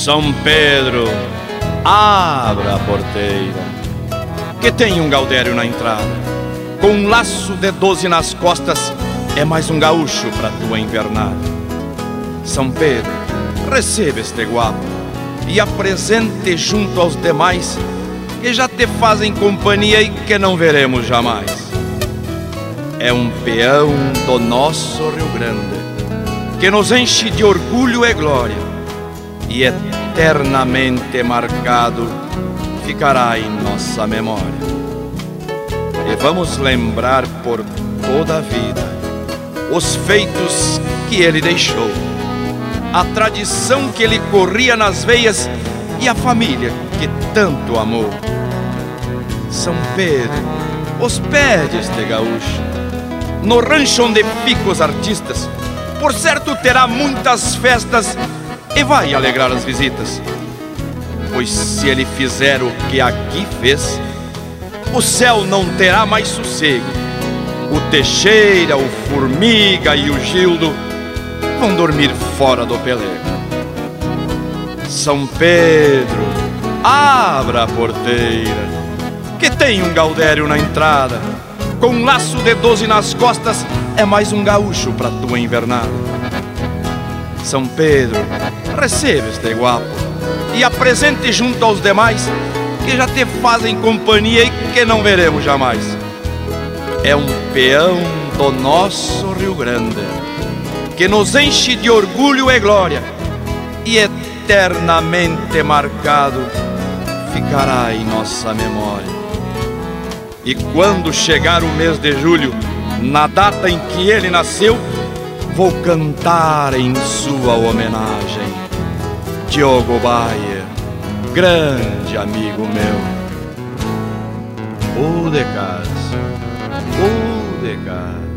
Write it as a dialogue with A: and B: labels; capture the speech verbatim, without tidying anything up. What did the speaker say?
A: São Pedro, abra a porteira, que tem um gaudério na entrada. Com um laço de doze nas costas, é mais um gaúcho pra tua invernada. São Pedro, receba este guapo e apresente junto aos demais, que já te fazem companhia e que não veremos jamais. É um peão do nosso Rio Grande, que nos enche de orgulho e glória, e eternamente marcado ficará em nossa memória. E vamos lembrar por toda a vida os feitos que ele deixou, a tradição que ele corria nas veias e a família que tanto amou. São Pedro, hospede este gaúcho no rancho onde ficam os artistas. Por certo terá muitas festas e vai alegrar as visitas, pois se ele fizer o que aqui fez, o céu não terá mais sossego. O Teixeira, o Formiga e o Gildo vão dormir fora do pelego. São Pedro, abra a porteira, que tem um gaudério na entrada. Com um laço de doze nas costas, é mais um gaúcho pra tua invernada. São Pedro, receba este guapo e apresente junto aos demais, que já te fazem companhia e que não veremos jamais. É um peão do nosso Rio Grande, que nos enche de orgulho e glória, e eternamente marcado ficará em nossa memória. E quando chegar o mês de julho, na data em que ele nasceu, vou cantar em sua homenagem. Diogo Bayer, grande amigo meu. O de casa, o de casa.